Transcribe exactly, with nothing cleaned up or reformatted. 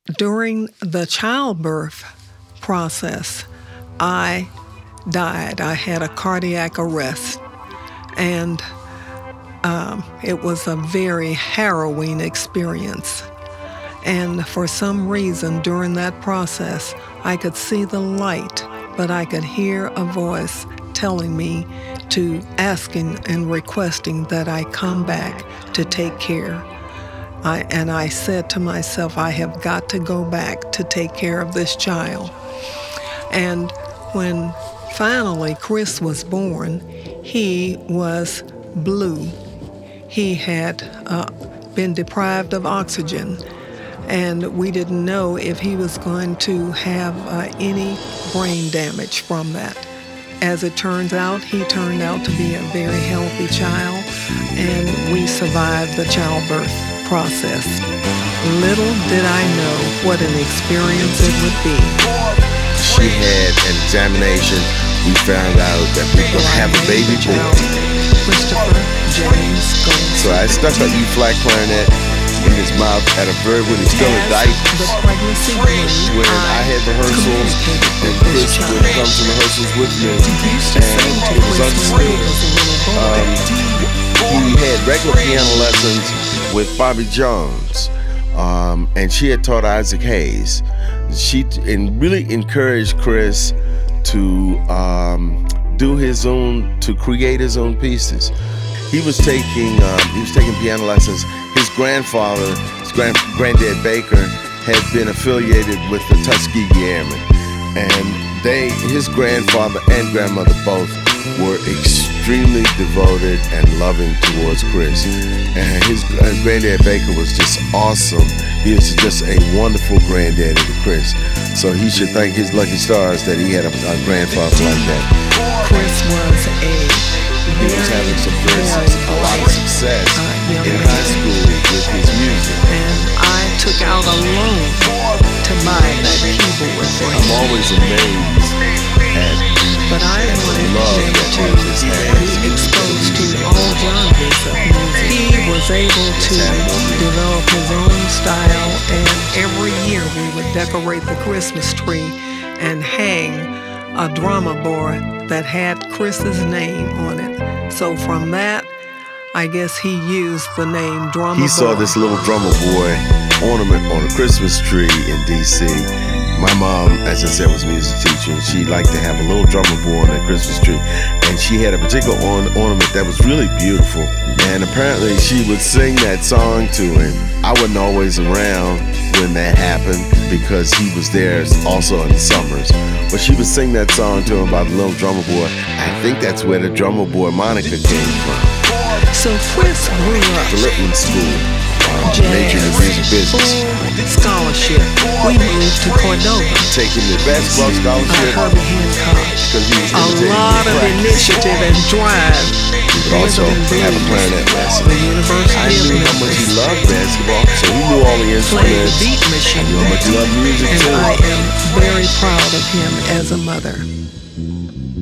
During the childbirth process, I died. I had a cardiac arrest, and um, it was a very harrowing experience. And for some reason during that process, I could see the light, but I could hear a voice telling me to asking and requesting that I come back to take care. I, and I said to myself, I have got to go back to take care of this child. And when finally Chris was born, he was blue. He had uh, been deprived of oxygen, and we didn't know if he was going to have uh, any brain damage from that. As it turns out, he turned out to be a very healthy child, and we survived the childbirth process. Little did I know what an experience it would be. She had an examination. We found out that we were going to have a baby boy. Christopher James Gold. So I stuck a E-flat clarinet in his mouth at a very when he's still in diapers. The pregnancy blues, when I had rehearsals and Chris would come to rehearsals with me, and it was understood. Um, he had regular piano lessons with Bobby Jones, um, and she had taught Isaac Hayes. She and really encouraged Chris to um, do his own, to create his own pieces. He was taking um, he was taking piano lessons. His grandfather, his grand, granddad Baker, had been affiliated with the Tuskegee Airmen, and they, his grandfather and grandmother both, were extremely devoted and loving towards Chris. And his uh, granddad Baker was just awesome. He was just a wonderful granddaddy to Chris. So he should thank his lucky stars that he had a, a grandfather like that. Chris was a He was having some very, a lot of success uh, in high school with his music. And I took out a loan to buy that keyboard for him. I'm always amazed at But I wanted love him that to artist be has. exposed to all genres of music. He was able to develop his own style, and every year we would decorate the Christmas tree and hang a drama board that had Chris's name on it. So from that, I guess he used the name Drummer Boy. He saw this little drummer boy ornament on a Christmas tree in D C. My mom, as I said, was a music teacher, and she liked to have a little drummer boy on that Christmas tree. And she had a particular orn- ornament that was really beautiful. And apparently she would sing that song to him. I wasn't always around when that happened because he was there also in the summers. But she would sing that song to him about the little drummer boy. I think that's where the drummer boy moniker came from. So Chris grew up The Littman School, um, jazz, majored in music business. full scholarship. We moved to Cordova. Taking the basketball Uh, scholarship Herbie Hancock. because he was A imitating lot the of practice. initiative and drive. He would also have a clarinet lesson. The University I of knew how much he Memphis. loved basketball, so he knew all the Played the instruments. beat I machine. knew how much he loved music And too. I am very proud of him as a mother.